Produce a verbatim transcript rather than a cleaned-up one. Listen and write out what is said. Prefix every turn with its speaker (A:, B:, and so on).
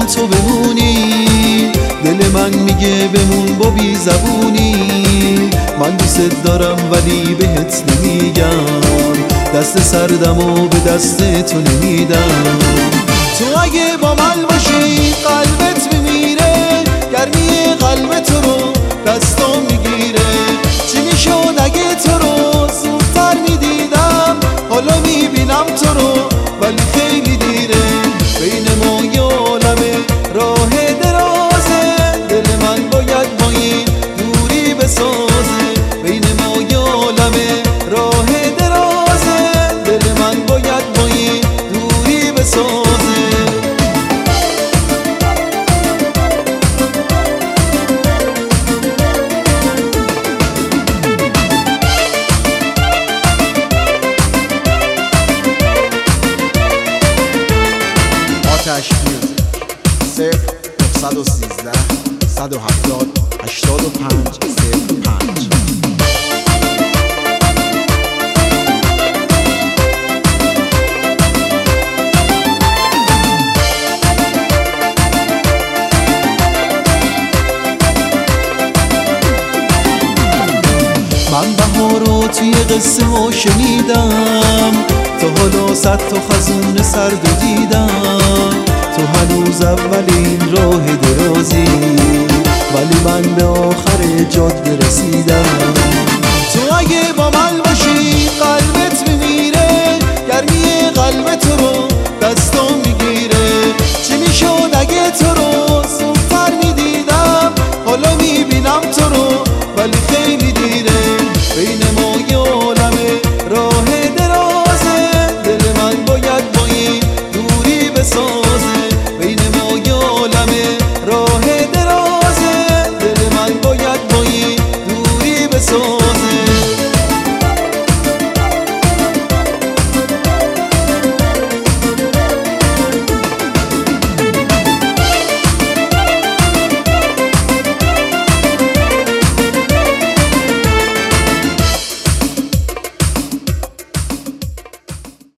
A: تو بمونی، دل من میگه بمون با بی زبونی. من دوست دارم ولی بهت نمیگم، دست سردمو به دست تو نمیدم. تو اگه با من باشی قلبت میمیره، گرمی قلب تو رو دستم میگیره. چی میشد اگه تو رو زودتر میدیدم، حالا میبینم تو رو ولی خیلی دیره. بین ما یه عالمه راه درازه، دل من باید با این دوری بسازه. بین ما یه عالمه راه درازه، دل من باید با این دوری بسازه. صفر صد و سیزده صد و هفتاد هشتاد و پنج صفر پنج. من بهارو توی قصه ها شنیدم، تا حالا صد تا خزون سرد و دیدم. تو هنوز اولین راه درازی، ولی من به آخر جاده رسیدم. تو اگه با من باشی